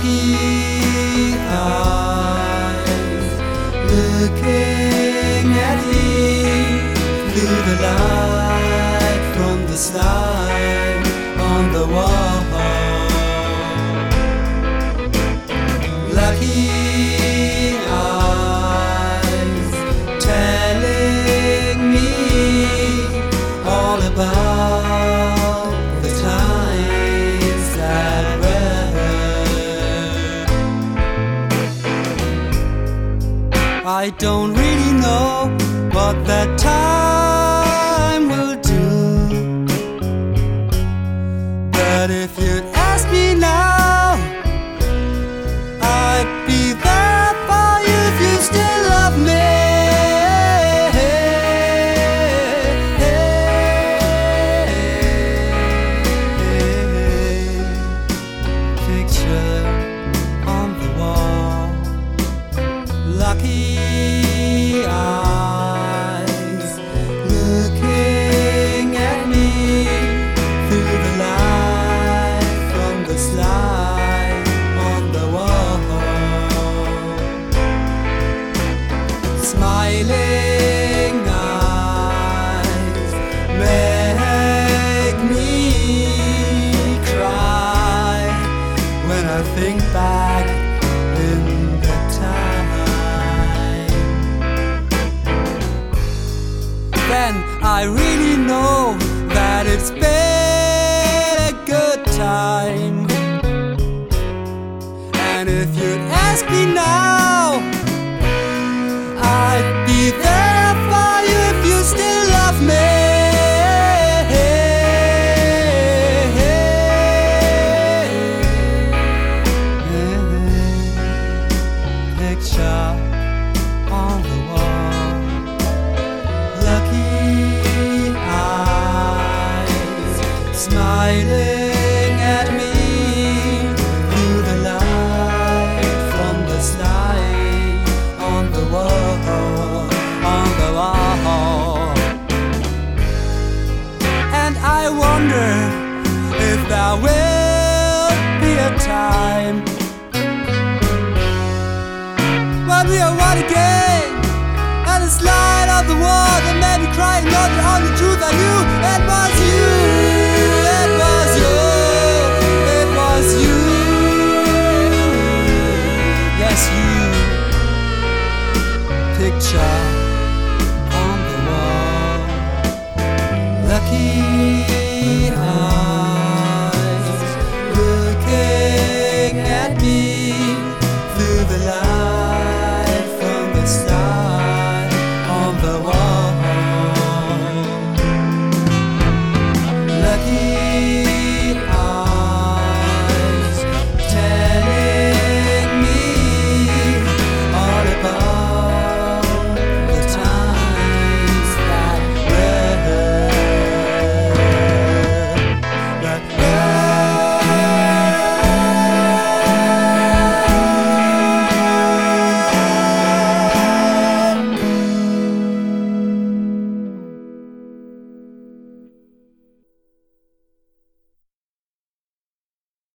lucky eyes looking at me through the light from the slide on the wall. Lucky eyes telling me all about the times that were. I don't really know what that time will do, but if you'd ask me now, I'd be there for you if you still love me. Picture on the wall, lucky eyes looking at me through the light from the slide on the wall. Smiling eyes make me cry when I think back in the time. Then I really know that it's been a good time. And if you'd ask me now, I'd be there for you if you still love me. Picture on the wall, lucky eyes smiling at me through the light from the slide on the wall, on the wall. And I wonder if there will be a time when we are one again, and the slide of the wall that made me cry, and know that all the truth